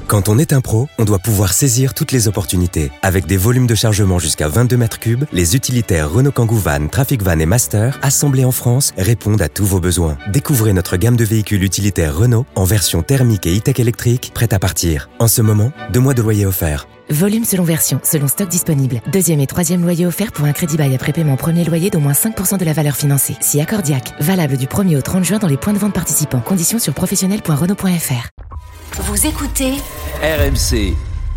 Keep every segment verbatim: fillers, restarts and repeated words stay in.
Quand on est un pro, on doit pouvoir saisir toutes les opportunités. Avec des volumes de chargement jusqu'à vingt-deux mètres cubes, les utilitaires Renault Kangoo Van, Trafic Van et Master, assemblés en France, répondent à tous vos besoins. Découvrez notre gamme de véhicules utilitaires Renault en version thermique et e-tech électrique, prête à partir. En ce moment, deux mois de loyer offert. Volume selon version, selon stock disponible. Deuxième et troisième loyer offert pour un crédit bail après paiement premier loyer d'au moins cinq pour cent de la valeur financée. Si accordiaque. Valable du premier au trente juin dans les points de vente participants. Conditions sur professionnel point renault point f r. Vous écoutez R M C.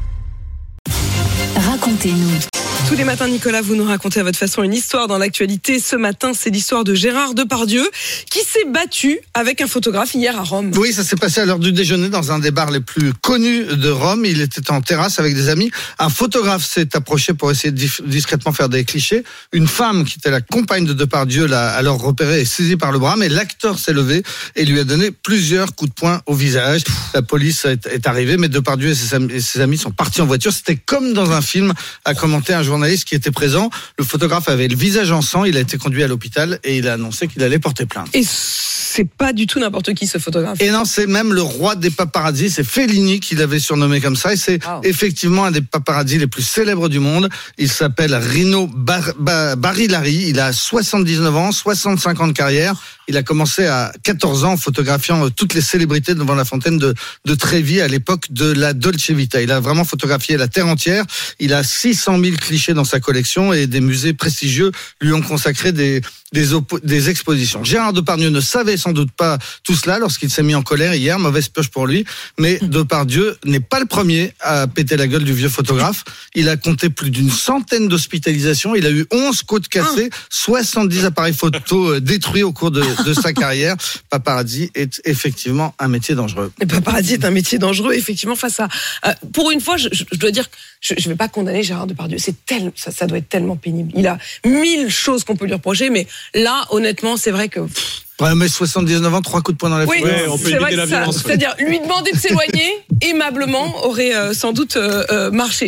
Racontez-nous. Tous les matins, Nicolas, vous nous racontez à votre façon une histoire dans l'actualité. Ce matin, c'est l'histoire de Gérard Depardieu qui s'est battu avec un photographe hier à Rome. Oui, ça s'est passé à l'heure du déjeuner dans un des bars les plus connus de Rome. Il était en terrasse avec des amis. Un photographe s'est approché pour essayer de discrètement faire des clichés. Une femme qui était la compagne de Depardieu l'a alors repéré et saisi par le bras, mais l'acteur s'est levé et lui a donné plusieurs coups de poing au visage. La police est, est arrivée, mais Depardieu et ses, amis, et ses amis sont partis en voiture. C'était comme dans un film, a commenté un journaliste qui était présent. Le photographe avait le visage en sang, il a été conduit à l'hôpital et il a annoncé qu'il allait porter plainte. Et c'est pas du tout n'importe qui, ce photographe. Et non, c'est même le roi des paparazzis, c'est Fellini qui l'avait surnommé comme ça, et c'est oh. effectivement un des paparazzis les plus célèbres du monde. Il s'appelle Rino Bar- Bar- Barilari, il a soixante-dix-neuf ans, soixante-cinq ans de carrière. Il a commencé à quatorze ans en photographiant toutes les célébrités devant la fontaine de, de Trévi à l'époque de la Dolce Vita. Il a vraiment photographié la terre entière. Il a six cent mille clichés dans sa collection et des musées prestigieux lui ont consacré des, des, op- des expositions. Gérard Depardieu ne savait sans doute pas tout cela lorsqu'il s'est mis en colère hier, mauvaise pioche pour lui, mais Depardieu n'est pas le premier à péter la gueule du vieux photographe. Il a compté plus d'une centaine d'hospitalisations, il a eu onze côtes cassées, soixante-dix appareils photo détruits au cours de de sa carrière. Paparazzi est effectivement un métier dangereux. Et paparazzi est un métier dangereux, effectivement, face à... Euh, pour une fois, je, je, je dois dire, je ne vais pas condamner Gérard Depardieu. C'est tel, ça, ça doit être tellement pénible. Il a mille choses qu'on peut lui reprocher, mais là, honnêtement, c'est vrai que... Pff, ouais, mais soixante-dix-neuf ans, trois coups de poing dans la oui, figure. Ouais, on peut éviter la violence. C'est-à-dire, lui demander de s'éloigner, aimablement, aurait euh, sans doute euh, euh, marché.